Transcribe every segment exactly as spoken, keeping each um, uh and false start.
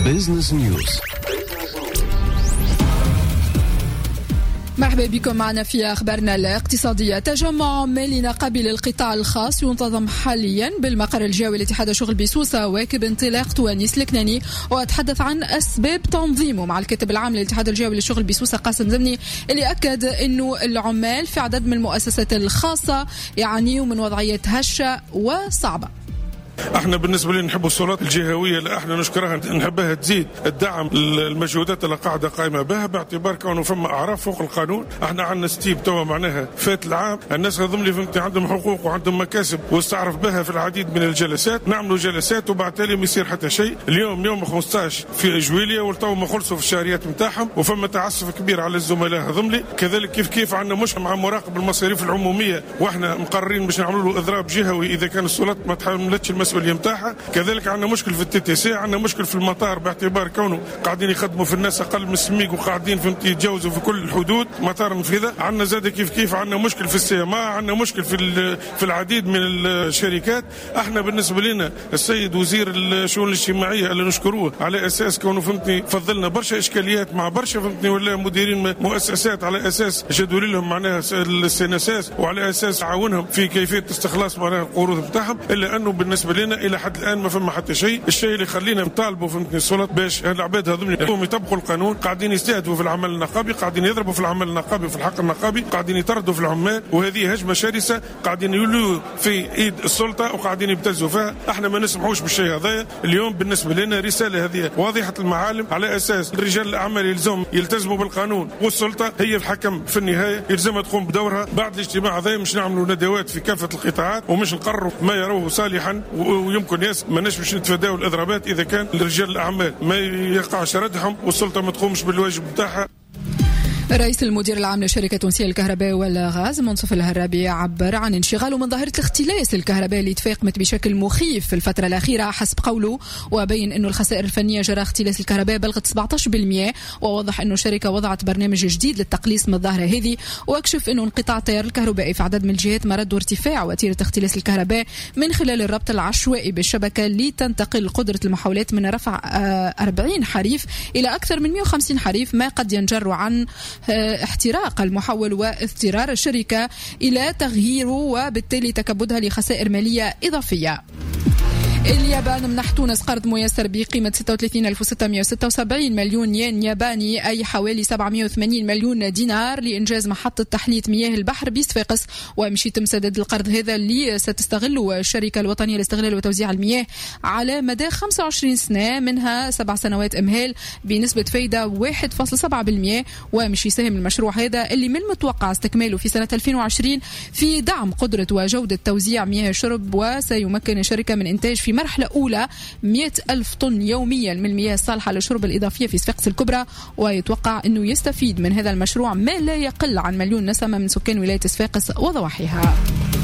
بيزنس نيوز. مرحبا بكم معنا في أخبارنا الاقتصادية. تجمع عمال نقابل القطاع الخاص ينتظم حاليا بالمقر الجوي لاتحاد الشغل بسوسة واكب انطلاق توانيس الكناني، وأتحدث عن أسباب تنظيمه مع الكاتب العام للاتحاد الجوي للشغل بسوسة قاسم زمني، اللي أكد أنه العمال في عدد من المؤسسات الخاصة يعانيوا من وضعية هشة وصعبة. احنا بالنسبه لنا نحب السلطات الجهويه اللي احنا نشكرها، نحبها تزيد الدعم المجهودات اللي قاعده قائمه بها، باعتبار كونه فما اعراف فوق القانون. احنا عندنا ستيب توا معناها فات العام، الناس هذم اللي فهمت عندهم حقوق وعندهم مكاسب واستعرف بها في العديد من الجلسات، نعملوا جلسات وبعد تالي ما يصير حتى شيء. اليوم يوم خمسطاش في جويليا والتو ما خلصوا في الشهريات نتاعهم، وفما تعسف كبير على الزملاء هذم لي. كذلك كيف كيف عندنا مش مع مراقب المصاريف العموميه، واحنا مقررين باش نعملوا له اضراب جهوي اذا كان السلطات ما تحملتش المسؤوليه نتاعها. كذلك عندنا مشكل في التي تي سي، عندنا مشكل في المطار باعتبار كونه قاعدين يخدموا في الناس اقل من السميق وقاعدين فهمت يتجاوزوا في كل الحدود مطار نفذه. عندنا زاد كيف كيف عندنا مشكل في السي ام، عندنا مشكل في في العديد من الشركات. احنا بالنسبه لنا السيد وزير الشؤون الاجتماعيه اللي نشكروه على اساس كونه فهمتني فضلنا برشا اشكاليات مع برشا فهمتني ولا مديرين مؤسسات على اساس جدول لهم معناها السيناساس وعلى اساس عاونهم في كيفيه استخلاص معناها القروض بتاعهم، الا انه بالنسبه لنا الى حد الان ما فما حتى شيء. الشيء اللي يخلينا نطالبوا فهمتني السلطات باش العباد هذول يقوموا يطبقوا القانون، قاعدين يستهدفوا في العمل النقابي، قاعدين يضربوا في العمل النقابي وفي الحق النقابي، قاعدين يطردوا في العمال، وهذه هجمه شرسه قاعدين يولوا في ايد السلطه وقاعدين يبتزوا فيها. احنا ما نسمحوش بالشيء هذا. اليوم بالنسبه لنا رساله هذه واضحه المعالم، على اساس رجال الاعمال يلزم يلتزموا بالقانون، والسلطه هي الحكم في النهايه يلزمها تقوم بدورها. بعد الاجتماع هذا مش نعملوا ندوات في كافه القطاعات ومش نقرروا ما يروه صالحا، ويمكن يس ما نجمش نتفاداو الاضرابات اذا كان رجال الاعمال ما يقعش ردهم والسلطه ما تقومش بالواجب بتاعها. رئيس المدير العام لشركة تونسية للكهرباء والغاز منصف الهرابي عبر عن انشغاله من ظاهرة الاختلاس الكهربائي اللي تفاقمت بشكل مخيف في الفترة الأخيرة حسب قوله، وبين أنه الخسائر الفنية جراء اختلاس الكهرباء بلغت سبعة عشر بالمئة، ووضح أنه الشركة وضعت برنامج جديد للتقليص من الظاهرة هذه، واكشف أنه انقطاع التيار الكهربائي في عدد من الجهات مرد ارتفاع وتيرة اختلاس الكهرباء من خلال الربط العشوائي بالشبكة لتنتقل قدرة المحاولات من رفع أربعين حريف إلى أكثر من مئة وخمسين حريف، ما قد ينجر عن احتراق المحول واضطرار الشركة إلى تغييره وبالتالي تكبدها لخسائر مالية إضافية. اليابان منح تونس قرض ميسر بقيمة ستة وثلاثين ألف وستمئة وستة وسبعين مليون ين ياباني، أي حوالي سبعمئة وثمانين مليون دينار، لإنجاز محطة تحلية مياه البحر بصفاقس. ومشي تم سداد القرض هذا اللي ستستغله الشركة الوطنية لاستغلال وتوزيع المياه على مدى خمسة وعشرين سنة، منها سبع سنوات إمهال بنسبة فايدة واحد فاصلة سبعة بالمئة. ومشي سهم المشروع هذا اللي من المتوقع استكماله في سنة ألفين وعشرين في دعم قدرة وجودة توزيع مياه الشرب، وسيمكن الشركة من إنتاج في مرحلة أولى مئة ألف طن يوميا من المياه الصالحة للشرب الإضافية في صفاقس الكبرى. ويتوقع أنه يستفيد من هذا المشروع ما لا يقل عن مليون نسمة من سكان ولاية صفاقس وضواحيها.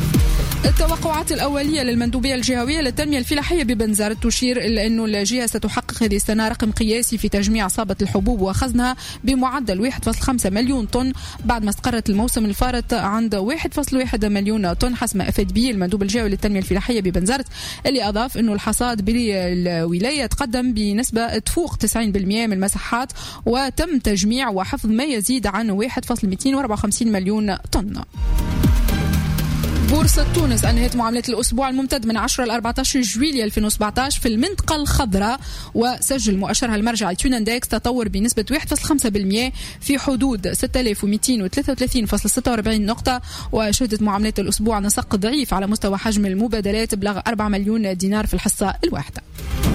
التوقعات الأولية للمندوبية الجهوية للتنمية الفلاحية ببنزرت تشير إلى أنه الجهة ستحقق هذه السنة رقم قياسي في تجميع صابة الحبوب وخزنها بمعدل واحد فاصلة خمسة مليون طن، بعد ما استقرت الموسم الفارط عند واحد فاصلة واحد مليون طن حسب ما أفاد به المندوب الجهوي للتنمية الفلاحية ببنزرت، اللي أضاف أنه الحصاد بالولاية تقدم بنسبة تفوق تسعين بالمئة من المساحات، وتم تجميع وحفظ ما يزيد عن واحد فاصلة مئتين وأربعة وخمسين مليون طن. بورصة تونس أنهت معاملات الأسبوع الممتد من عشرة إلى أربعة عشر جويلية ألفين وسبعة عشر في المنطقة الخضراء، وسجل مؤشرها المرجعي توناندكس تطور بنسبة واحد فاصلة خمسة بالمئة في حدود ستة آلاف ومئتين وثلاثة وثلاثين فاصلة ستة وأربعين نقطة. وشهدت معاملات الأسبوع نسق ضعيف على مستوى حجم المبادلات بلغ أربعة مليون دينار في الحصة الواحدة.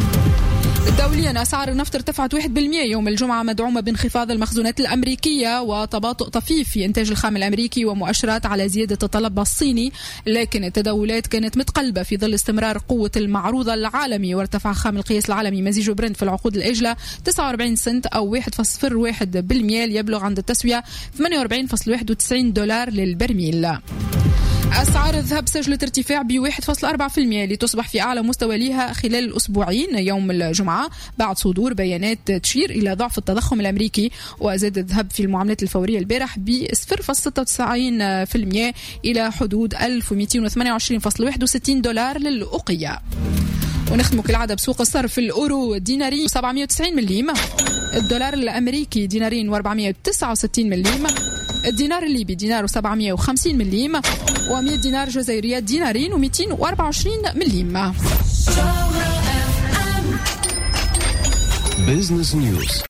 دوليا أسعار النفط ارتفعت واحد بالمئة يوم الجمعة، مدعومة بانخفاض المخزونات الأمريكية وتباطؤ طفيف في إنتاج الخام الأمريكي ومؤشرات على زيادة الطلب الصيني، لكن التداولات كانت متقلبة في ظل استمرار قوة المعروضة العالمي. وارتفع خام القياس العالمي مزيج برنت في العقود الآجلة تسعة وأربعين سنت أو واحد فاصلة صفر واحد بالمئة ليبلغ عند التسوية ثمانية وأربعين فاصلة واحد وتسعين دولار للبرميل. أسعار الذهب سجلت ارتفاع ب واحد فاصلة أربعة بالمئة لتصبح في أعلى مستوى لها خلال الأسبوعين يوم الجمعة بعد صدور بيانات تشير إلى ضعف التضخم الأمريكي. وزاد الذهب في المعاملات الفورية البارح ب صفر فاصلة ستة وتسعين بالمئة إلى حدود ألف ومئتين وثمانية وعشرين فاصلة واحد وستين دولار للأوقية. ونختموا كالعادة بسوق الصرف. الأورو دينارين سبعمائة وتسعين مليم، الدولار الأمريكي دينارين وأربعمائة وتسعة وستين مليم، الدينار الليبي دينار وسبعمائة وخمسين مليم، ومئة دينار جزائرية دينارين ومئتين وأربعة وعشرين مليم. Business News.